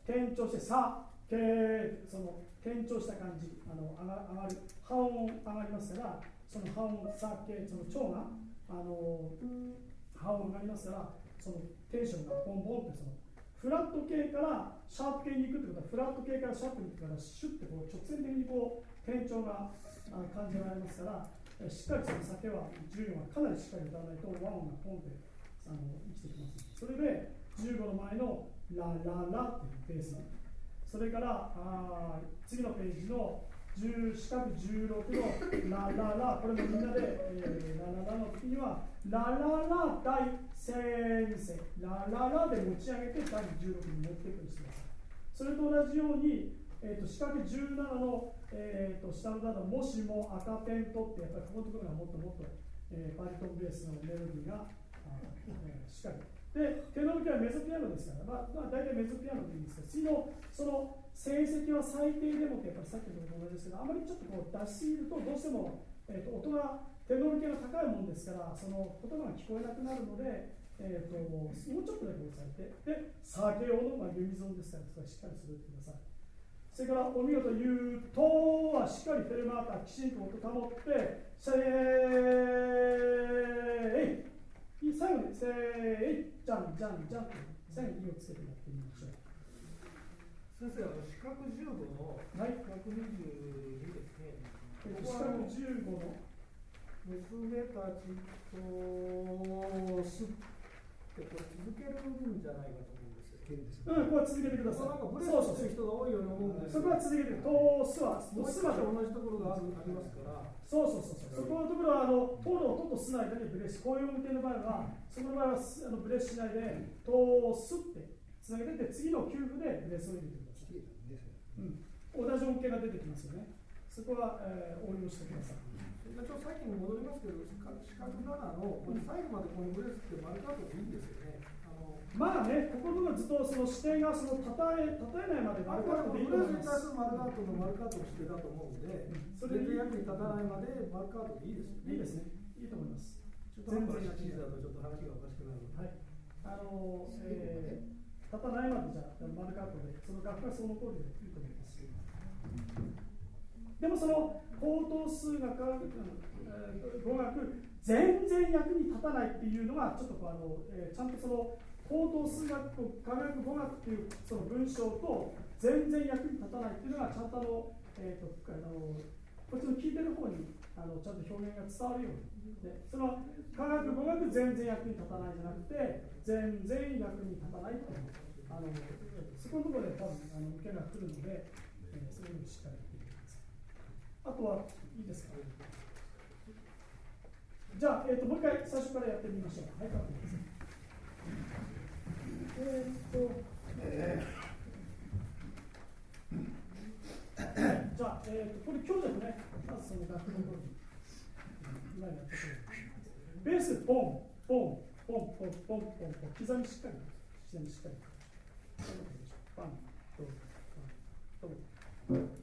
転調してさ、その転調した感じ、上がる、半音上がりますから、その半音、さ、その腸が半音上がりますから、そのテンションがボンボンってそのフラット系からシャープ系に行くってことは、フラット系からシャープに行くから、シュッてこう直線的にこう転調が感じられますから、しっかりその酒は14はかなりしっかり歌わないと和音がポンって生きてきます。それで15の前のラララっていうベースなんです。それから次のページの四角16のラララ、これもみんなで、ラララの時にはラララ第先生、ラララで持ち上げて第16に持っていくようにしてください。それと同じように、四角17の、下の段のもしも赤点とってやっぱりここのところがもっともっと、バリトンベースのメロディーがしっかりで、テノール系はメゾピアノですから、大体メゾピアノでいいんですけど、次のその成績は最低でもってやっぱりさっきのと同じですけど、あまりちょっとこう出しすぎるとどうしても、音がテノール系が高いもんですから、その言葉が聞こえなくなるので、もうちょっとだけ押さえて、で、酒用のユニゾンですから、それしっかり揃えてください。それからお見事言うとはしっかりフェルマータきちんと音保って、最後にせーい、じゃんじゃんじゃんと最後に「い」をつけてやってみましょう。 先生、四角15の122ですね。 四角15の娘たちとすってこれ続けるんじゃないかと思うんですよ。 ここは続けてください。 なんかブレスしてる人が多いように思うんですそこは続けて、とすは、 もう一箇所同じところがありますから。 そこのところは、とのととすの間にブレス、こういう向けの場合は、その場合はブレスしないで、とすってつなげて、次の給付でブレスを入れてください。同じ音形が出てきますよね。そこは、応用してください。 ちょっとさっきに戻りますけど、四角7の最後までこのブレスって丸カードでいいんですよね。 まあね、ここのずっとその視点がそのたたえないまで丸カットでいいと思います。 ブレスに対する丸カートの丸カートの指定だと思うんで、それで役に立たないまで丸カートでいいですよね。 いいですね。いいと思います。 全然シリーズだとちょっと話がおかしくなるので。 はい。立たないまでじゃ丸カートで、その学科その通りでいいと思います。でもその高等数学、語学、全然役に立たないっていうのが、ちょっとちゃんとその高等数学と科学語学っていうその文章と全然役に立たないっていうのが、ちゃんとこっちの聞いてる方にちゃんと表現が伝わるように。でその科学語学全然役に立たないじゃなくて、全然役に立たないっていう、そこのところで多分受けが来るので、それをしっかりやってみてください。あとはいいですか。じゃあ、もう一回最初からやってみましょう。はい、かっこいいです。じゃあ、これ強弱ね、まずその楽譜のときに、今やったとおり、ベース、ポン、ポン、ポン、ポン、ポン、ポン、ポン、刻みしっかり、刻みしっかり。パン、ドン、パン、ドン。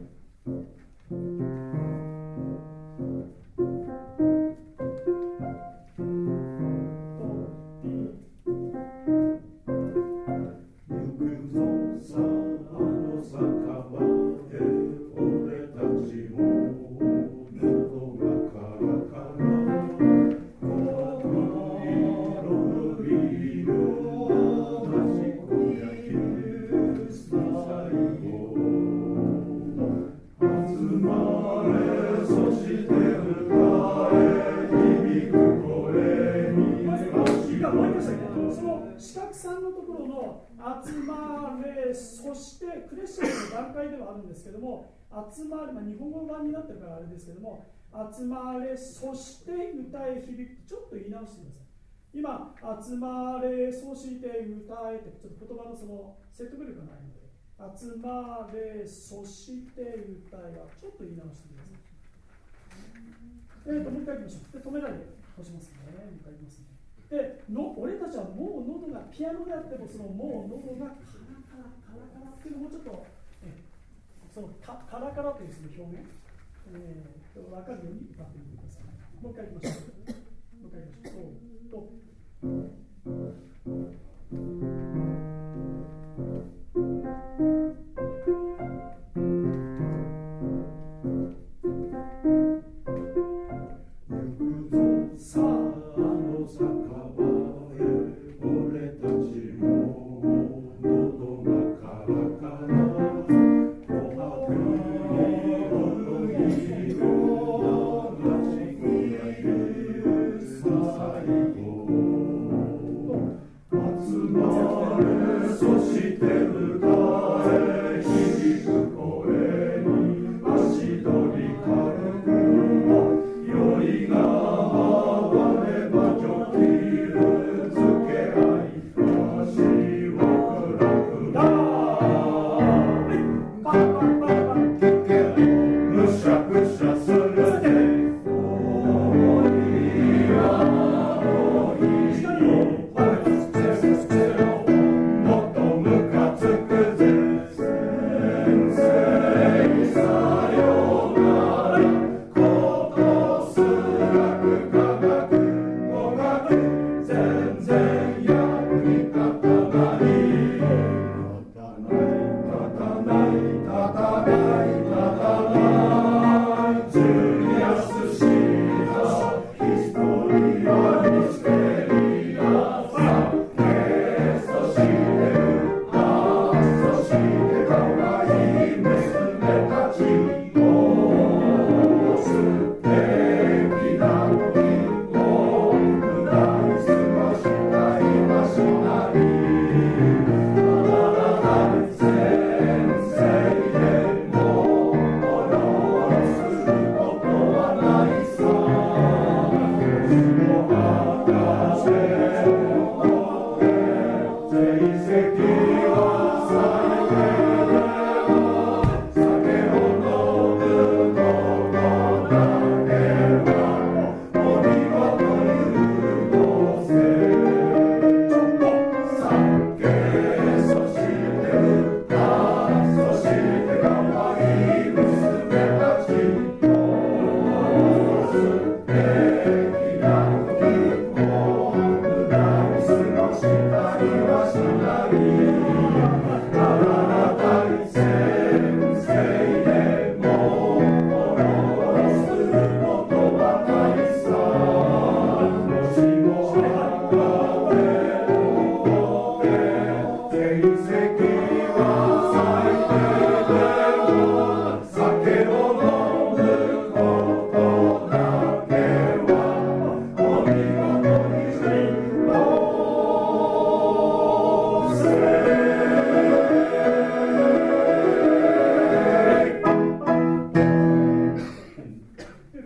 ですけども、集まれ、日本語版になってるからあれですけども、集まれ、そして歌え、響く、ちょっと言い直してください。今、集まれ、そして歌えって、ちょっと言葉のその説得力がないので、集まれ、そして歌えは、ちょっと言い直してください。もう一回いきましょう。で、止めないで、押しますね。もう一回いきますね。で、俺たちはもう喉が、ピアノであっても、そのもう喉がカラカラカラっていうのもうちょっと、そのカラカラというその表現、分かるように歌ってみてください。もう一回いきましょう。もう一回いきましょう。と。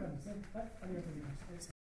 感じですね。はい、ありがとうございました。